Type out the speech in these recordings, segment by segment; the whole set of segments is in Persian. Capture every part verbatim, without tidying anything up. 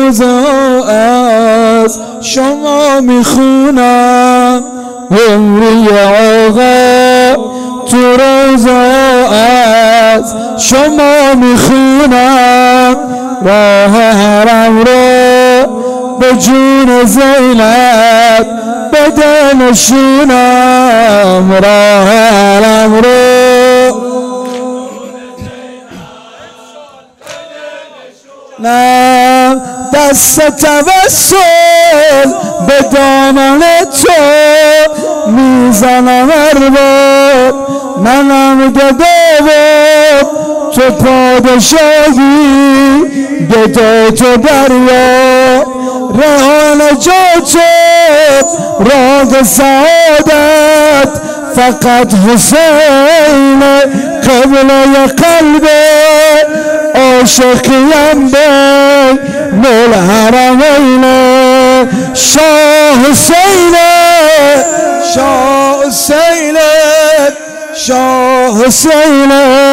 روزه از شما میخونم، عمری آقا تو روزه از شما میخونم، راه حرم رو به جون زینب بده نشونم، راه حرم رو نه دست توسل به دامن تو میزنم ارباب، منم گدا و تو پادشاهی، گدا تو دریا، راه نجات راه سعادت فقط حسین قبله قلب عاشقیم بین الحرمین، شاه حسین شاه حسین شاه حسین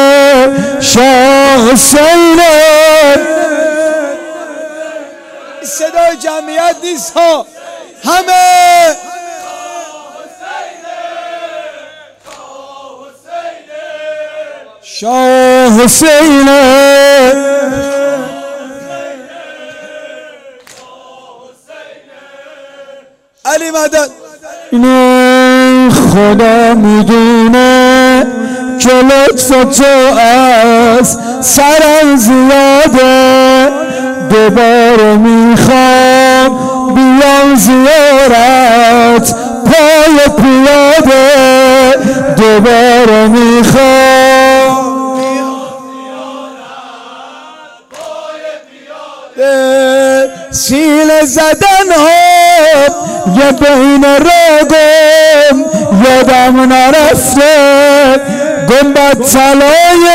شاه حسین. صدای جمعیت نیست ها، همه شاه حسین علی مدد. اینه خدا میدونه که لطف تو از سرم زیاده، دوباره میخوام بیام زیارت پای پیاده، دوباره میخوام سینه زدن ها یه بین راگم یادم نرفته، گنبد طلای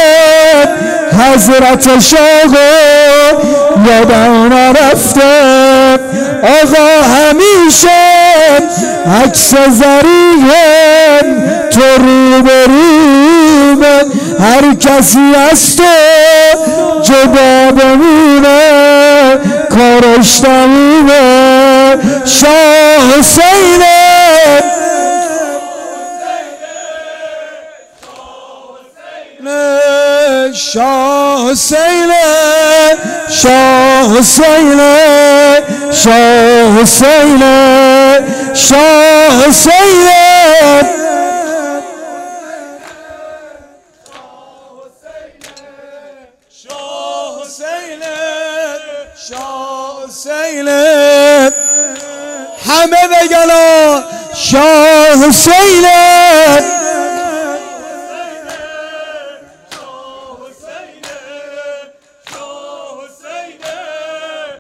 حضرت شاگم یادم نرفته، آقا همیشه عکس زریم تو روبرومه، هر کسی از تو جدا بمونه کارش تمومه، شاه حسین شاه حسین شاه حسین شاه حسین شاه حسین شاه حسین شاه حسین، همه بگن شاه حسین.